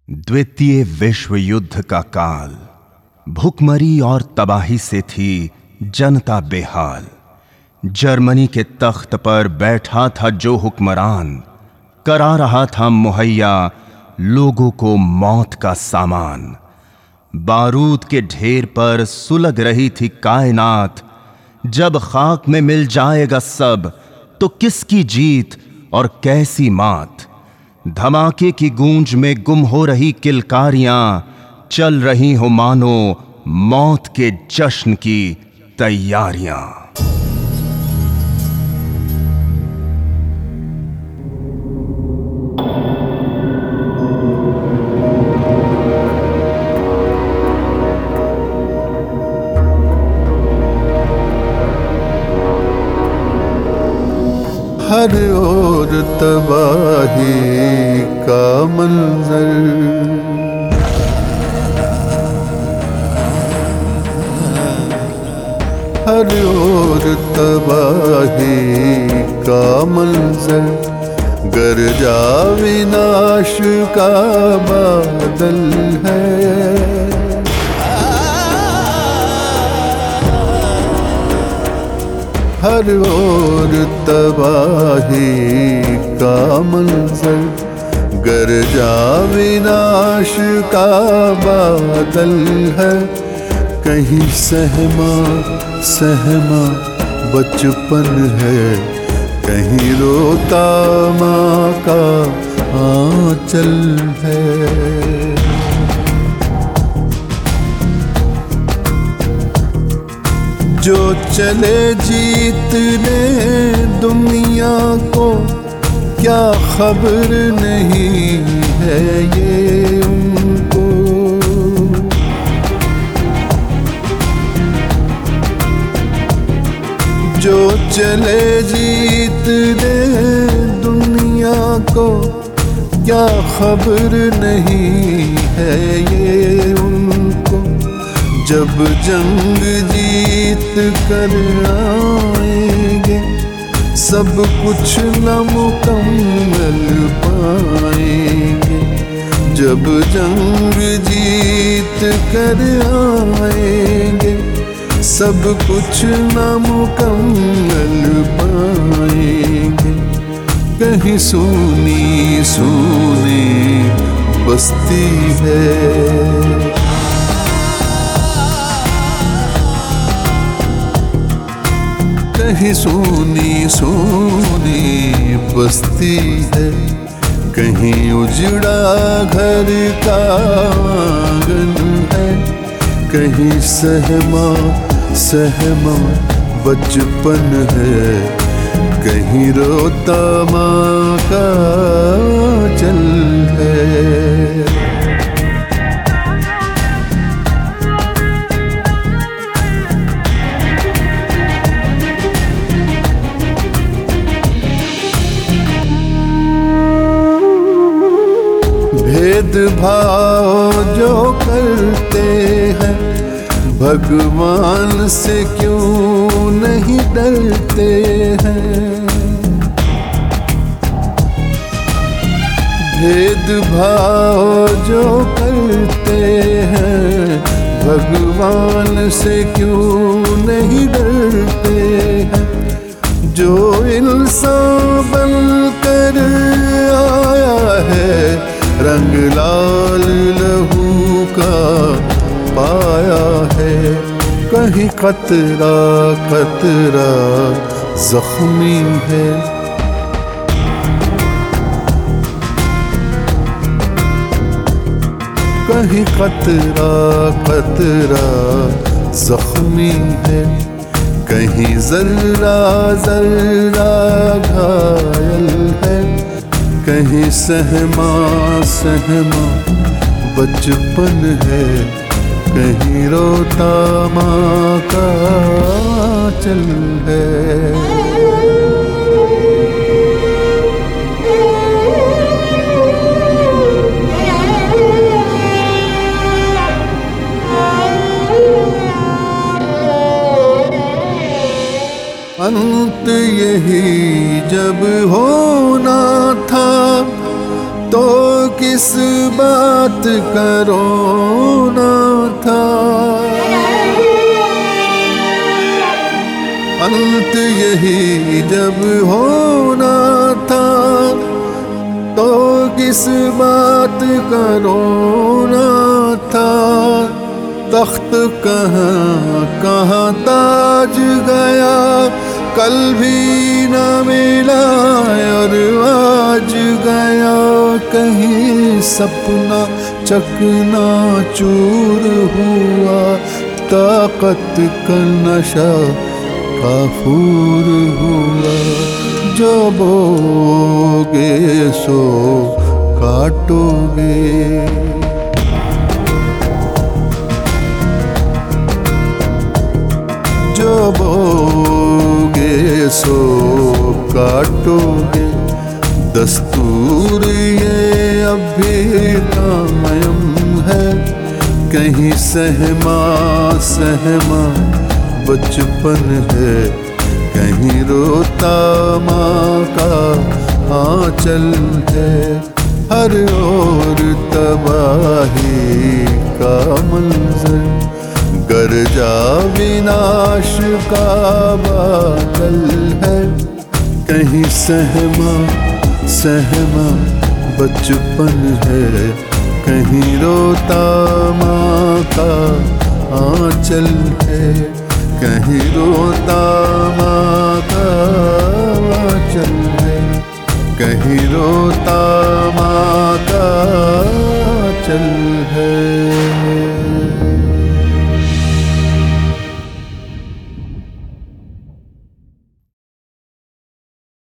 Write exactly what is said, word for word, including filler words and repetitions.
द्वितीय विश्व युद्ध का काल, भुखमरी और तबाही से थी जनता बेहाल। जर्मनी के तख्त पर बैठा था जो हुक्मरान, करा रहा था मुहैया लोगों को मौत का सामान। बारूद के ढेर पर सुलग रही थी कायनात, जब खाक में मिल जाएगा सब तो किसकी जीत और कैसी मात। धमाके की गूंज में गुम हो रही किलकारियां, चल रही हो मानो मौत के जश्न की तैयारियां। हर ओर तबाही का मंजर, हर ओर तबाही का मंजर, गरजा विनाश का बादल है। हर ओर तबाही का मंजर, गरजा विनाश का बादल है। कहीं सहमा सहमा बचपन है, कहीं रोता माँ का आंचल है। जो चले जीतने दुनिया को, क्या खबर नहीं है ये उनको। जो चले जीतने दुनिया को, क्या खबर नहीं है ये उनको। जब जंग जीत कर आएंगे, सब कुछ नामुकम्मल पाएंगे। जब जंग जीत कर आएंगे, सब कुछ नामुकम्मल पाएंगे। कहीं सूनी सूनी बस्ती है, कहीं सूनी सूनी बस्ती है। कहीं उजड़ा घर का आंगन है, कहीं सहमा सहमा बचपन है, कहीं रोता माँ का आंचल है। भेदभाव जो करते हैं, भगवान से क्यों नहीं डरते हैं। भेदभाव जो करते हैं, भगवान से क्यों नहीं डरते हैं। जो इंसान बनकर आया है, रंग लाल लहू का पाया है। कहीं कतरा कतरा जख्मी है, कहीं कतरा कतरा जख्मी है। कहीं जर्रा जर्रा घायल है, कहीं सहमा सहमा बचपन है, कहीं रोता माँ का आंचल है। अंत यही जब होना था, तो किस किस बात का रोना था, अंत यही जब होना था, तो किस बात का रोना था। तख्त कहाँ कहाँ ताज गया, कल भी न मिला और आज गया। कहीं सपना चकना चूर हुआ, ताकत का नशा काफूर हुआ। जो बोगे सो काटोगे, जो बोगे सो काटोगे। दस्तूर ये अब भी कायम है, कहीं सहमा सहमा बचपन है, कहीं रोता माँ का आंचल है। हर ओर तबाही का मंजर, गरजा विनाश का बादल है। कहीं सहमा सहमा बचपन है, कहीं रोता माँ का आंचल है, कहीं रोता माँ का आंचल है, कहीं रोता माँ का आंचल है।